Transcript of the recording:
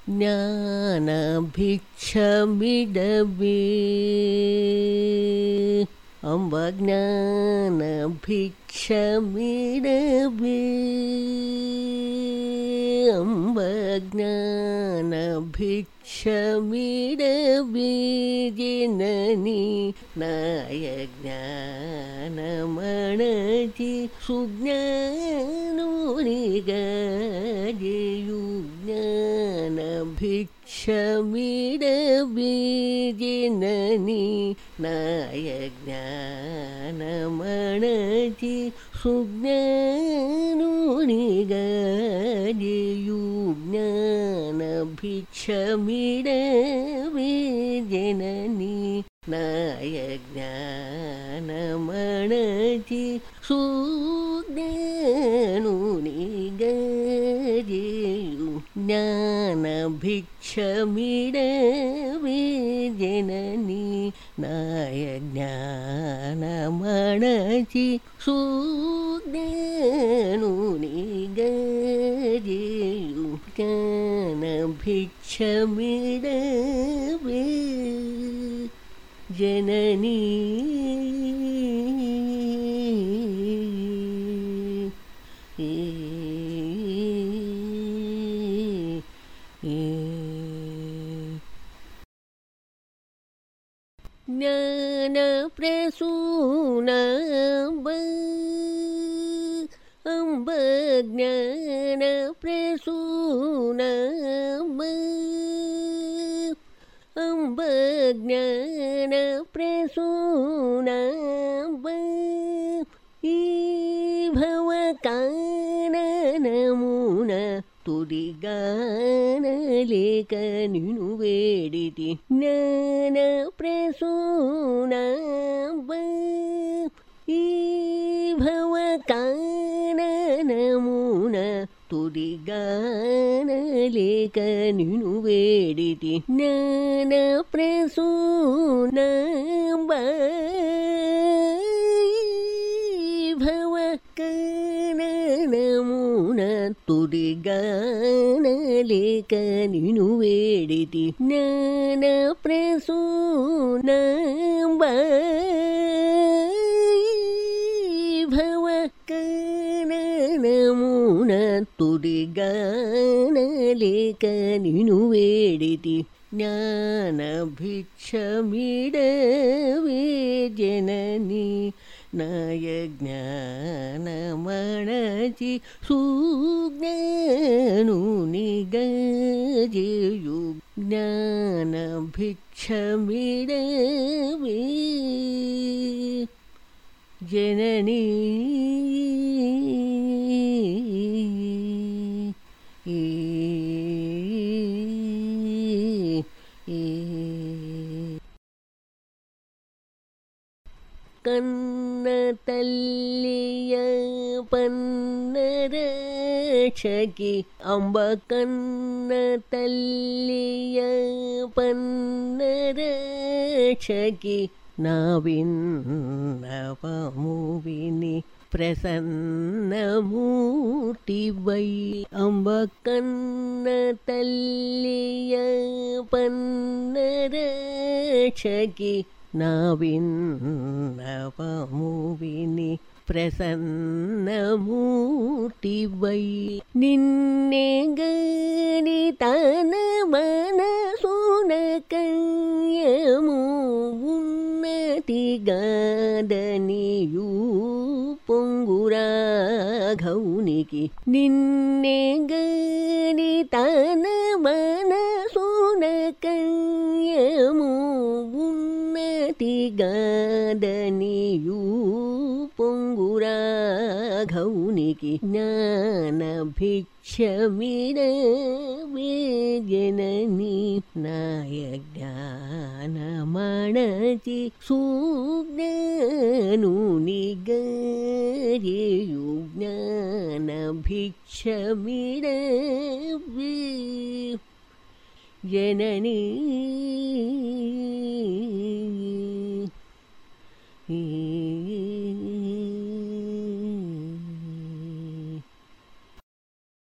ಜ್ಞಾನಭಿಕ್ಷಮಿಡಬೇ ಅಂಬ ಜ್ಞಾನಭಿಕ್ಷಮಿಡಬೇ ಅಂಬ ಜ್ಞಾನಭಿಕ್ಷಮಿಡಬೇ ಜನನಿ ನಾಯ ಜ್ಞಾನಮಣಜಿ ಸುಜ್ಞಾನೋನಿಗಜೆಯು ಜ್ಞಾನಭಿಕ್ಷಮಿಡಬೇ ಜನನಿ ನಾಯ ಜ್ಞಾನಮಣಜಿ ಸುಜ್ಞಾನೋನಿಗಜೆಯು ಜ್ಞಾನಭಿಕ್ಷಮಿಡಬೇ ಜನನಿ ನಾಯ ಜ್ಞಾನಮಣಜಿ ಸುಜ್ಞಾನೋನಿಗಜೆಯು ಜ್ಞಾನಭಿಕ್ಷಮಿಡಬೇ ಜನನಿ ನಾಯ ಜ್ಞಾನಮಣಜಿ ಸುಜ್ಞಾನೋನಿಗಜೆಯು ಜ್ಞಾನಭಿಕ್ಷಮಿಡಬೇ ಜನನಿ ಜ್ಞಾನ ಪ್ರಸೂನ ಅಂಬ ಜ್ಞಾನ ಪ್ರಸೂನ ಅಂಬ ಜ್ಞಾನ ಪ್ರಸೂನ ಈ ಭವ ಕಾನನಮೂನ ತುದಿಗಾನಲೇಕ ನಿನು ಬೇಡಿತಿ ಜ್ಞಾನ ಪ್ರಸೂನ ಈ ಭವ ಕಾನನಮೂನ ತುದಿಗಾನಲೇಕ ನಿನು ಬೇಡಿತಿ ಜ್ಞಾನ ಪ್ರಸೂನ ಭವ ಕಾನನಮೂನ ತುದಿಗಾನಲೇಕ ನಿನು ಬೇಡಿತಿ ಜ್ಞಾನ ಪ್ರಸೂನ ಭವ ಕಾನನಮೂನ ತುದಿಗಾನಲೇಕ ನಿನು ಬೇಡಿತಿ ಜ್ಞಾನಭಿಕ್ಷಮಿಡಬೇ ಜನನಿ ನಾಯ ಜ್ಞಾನಮಣಜಿ ಸುಜ್ಞಾನೋನಿಗಜೆಯು ಜ್ಞಾನಭಿಕ್ಷಮಿಡಬೇ ಜನನಿ ಕನ್ನ ತಲ್ಲಿಯ ಪನ್ನರಕ್ಷಕಿ ಅಂಬ ಕನ್ನ ತಲ್ಲಿಯ ಪನ್ನರಕ್ಷಕಿ ನಾವಿನ್ನಪಮುವಿನಿ ಪ್ರಸನ್ನಮೂರ್ತಿ ವೈ ಅಂಬ ಕನ್ನ ತಲ್ಲಿಯ ಪನ್ನರಕ್ಷಕಿ ನಾವಿನ್ನಪಮುವಿನಿ ಪ್ರಸನ್ನಮೂರ್ತಿ ವೈ ನಿನ್ನೆ ಗಣಿತನ ಮನಸೂನ ಕಯ್ಯಮು ಉನ್ನತಿಗಾದನಿಯೂ ಪೊಂಗುರಾಘೌನಿಕಿ ನಿನ್ನೆ ಗಣಿತನ ಮನಸೂನ ಕಯ್ಯಮು ಉನ್ನತಿಗಾದನಿಯೂ ಪೊಂಗುರಾಘೌನಿಕಿ ಜ್ಞಾನಭಿಕ್ಷಮಿಡಬೇ ಜನನಿ ನಾಯ ಜ್ಞಾನಮಣಜಿ ಸುಜ್ಞಾನೋನಿಗಜೆಯು ಜ್ಞಾನಭಿಕ್ಷಮಿಡಬೇ ಜನನಿ